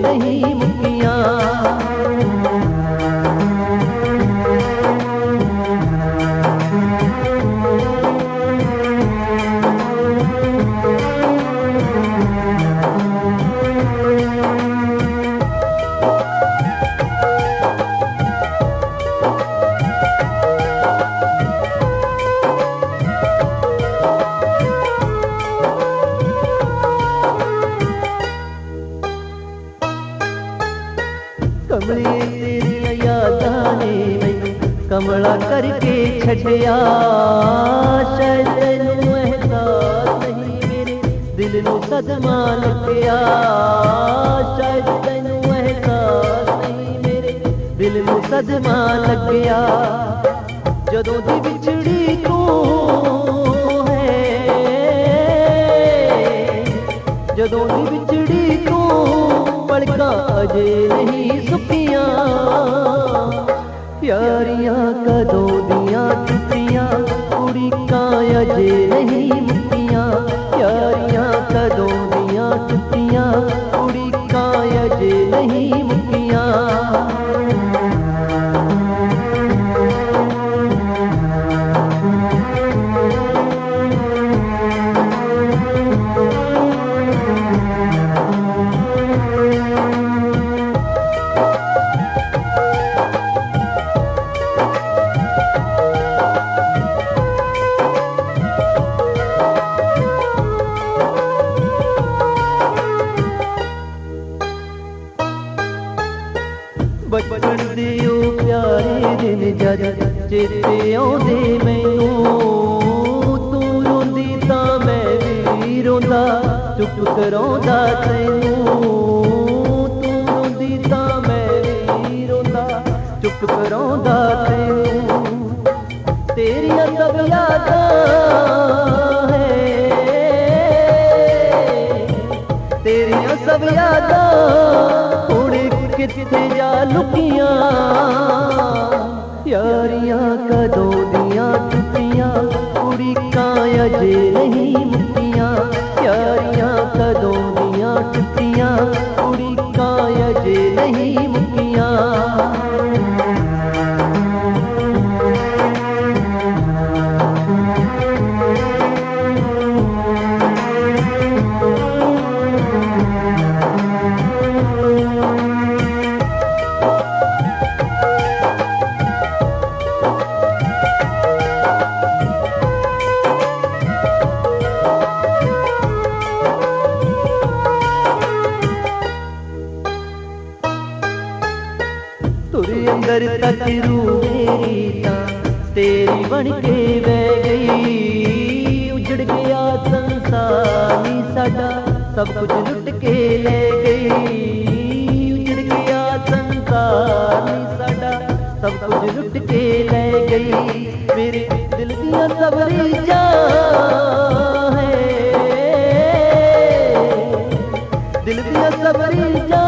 नहीं मुक्तियां। कमली तेरिया यादां ने मैनू कमला करके छड्डिया। शायद तैनू एहसास नहीं मेरे दिल नू सदमा लग्या। शायद तैनू एहसास नहीं मेरे दिल नू सदमा लग्या। जदों दी विछड़ी तू है, जदों दी विछड़ी तू पलकां अजे नहीं सुखियां। प्यारियां कदों दियां टुटियां उड़ीकां अजे नहीं मुक्तियां। प्यारियां कदों दियां टुटियां उड़ीकां अजे नहीं मुक्तियां। बचपन दे ओ प्यारे दिन जद चेते आउंदे मैनू। तू रोंदी तां मैं भी रोंदा, चुप कराउंदा तैनू। तू रोंदी तां मैं भी रोंदा, चुप कराउंदा तैनू। तेरियां सब यादां है, तेरियां सब यादां किथे जा लुकियां। प्यारियां कदों दियां टुटियां उड़ीकां अजे नहीं मुक्तियां। प्यारियां कदों दियां टुटियां उड़ीकां अजे नहीं मुक्तियां। तुरी अंदर तक रूह मेरी तां तेरी बन के बह गई। उजड़ गया संसार नी साडा सब कुछ लुट के ले गई। उजड़ गया संसार नी साडा सब कुछ लुट के ले गई। मेरे दिल दियां सब रीझां है, दिल दियां सब रीझां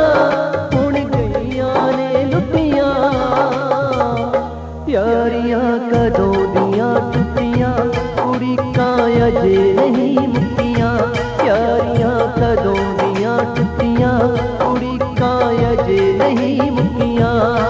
प्यारियां कदों दियां टुटियां उड़ीकां अजे नहीं मुक्तियां। प्यारियां कदों दियां टुटियां उड़ीकां अजे नहीं मुक्तियां।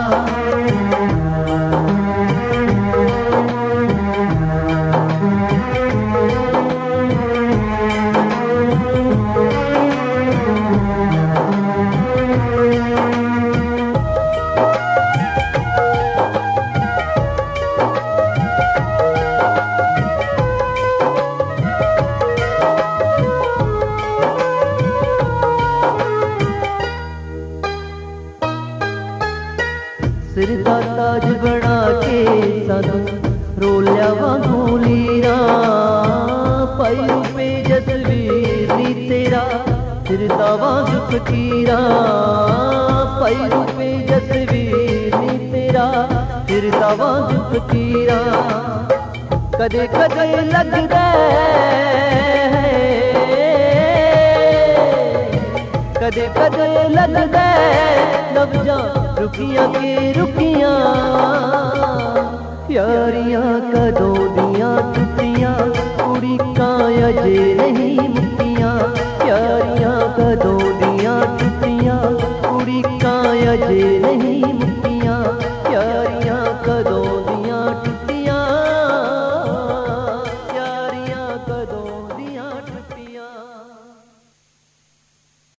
सिर दा ताज बना के सानू रोलिया वांगू लीरा। पाई रूपे जसवीर नी तेरा सिर दा वांग फकीरा। पाई रूपे जसवीर नी तेरा सिर दा वांग फकीरा। कदे कदे लगदा है, कदे कदे लगदा लफ्ज़ां रुकियां के रुकियां। प्यारियां कदों दियां टुटियां उड़ीकां अजे नहीं मुक्तियां। प्यारियां कदों दियां टुटियां उड़ीकां अजे नहीं मुक्कियां।